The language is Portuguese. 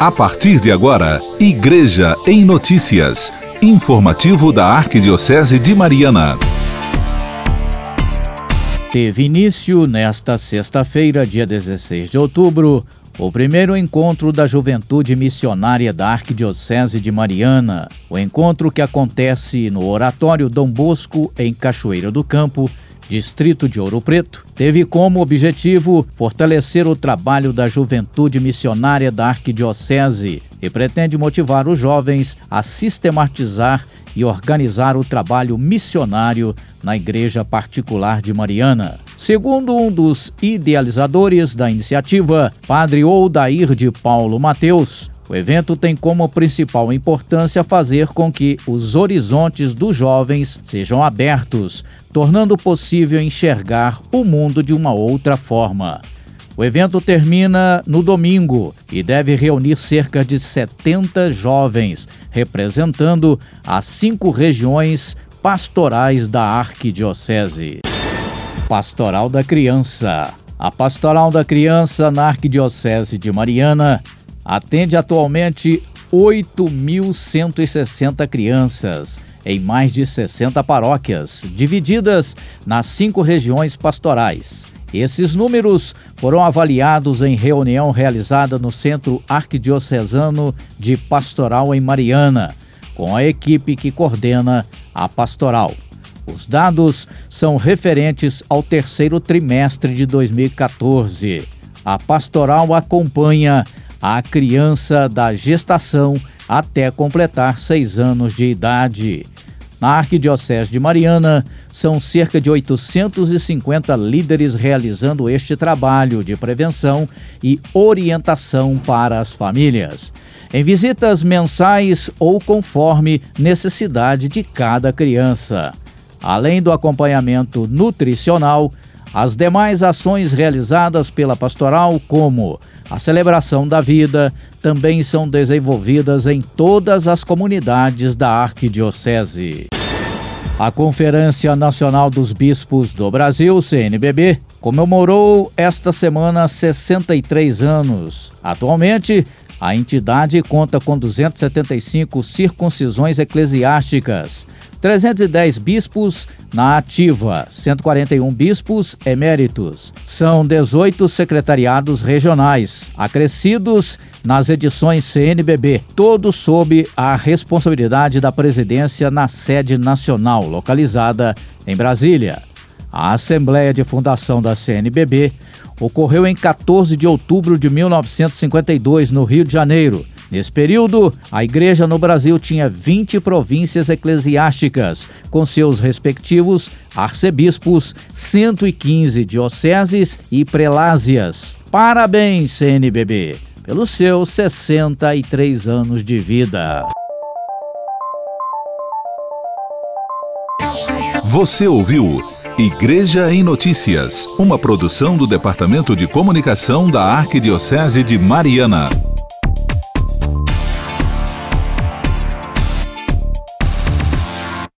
A partir de agora, Igreja em Notícias. Informativo da Arquidiocese de Mariana. Teve início nesta sexta-feira, dia 16 de outubro, o primeiro encontro da Juventude Missionária da Arquidiocese de Mariana. O encontro, que acontece no Oratório Dom Bosco, em Cachoeira do Campo, distrito de Ouro Preto, teve como objetivo fortalecer o trabalho da Juventude Missionária da Arquidiocese e pretende motivar os jovens a sistematizar e organizar o trabalho missionário na Igreja Particular de Mariana. Segundo um dos idealizadores da iniciativa, Padre Odair de Paulo Mateus, o evento tem como principal importância fazer com que os horizontes dos jovens sejam abertos, tornando possível enxergar o mundo de uma outra forma. O evento termina no domingo e deve reunir cerca de 70 jovens, representando as 5 regiões pastorais da Arquidiocese. Pastoral da Criança. A Pastoral da Criança na Arquidiocese de Mariana atende atualmente 8.160 crianças em mais de 60 paróquias, divididas nas 5 regiões pastorais. Esses números foram avaliados em reunião realizada no Centro Arquidiocesano de Pastoral em Mariana, com a equipe que coordena a pastoral. Os dados são referentes ao terceiro trimestre de 2014. A pastoral acompanha a criança da gestação até completar 6 anos de idade. Na Arquidiocese de Mariana, são cerca de 850 líderes realizando este trabalho de prevenção e orientação para as famílias, em visitas mensais ou conforme necessidade de cada criança. Além do acompanhamento nutricional, as demais ações realizadas pela pastoral, como a celebração da vida, também são desenvolvidas em todas as comunidades da Arquidiocese. A Conferência Nacional dos Bispos do Brasil, CNBB, comemorou esta semana 63 anos. Atualmente, a entidade conta com 275 circuncisões eclesiásticas, 310 bispos na ativa, 141 bispos eméritos. São 18 secretariados regionais, acrescidos nas edições CNBB, todos sob a responsabilidade da presidência na sede nacional, localizada em Brasília. A Assembleia de Fundação da CNBB ocorreu em 14 de outubro de 1952, no Rio de Janeiro. Nesse período, a Igreja no Brasil tinha 20 províncias eclesiásticas, com seus respectivos arcebispos, 115 dioceses e prelásias. Parabéns, CNBB, pelos seus 63 anos de vida. Você ouviu Igreja em Notícias, uma produção do Departamento de Comunicação da Arquidiocese de Mariana.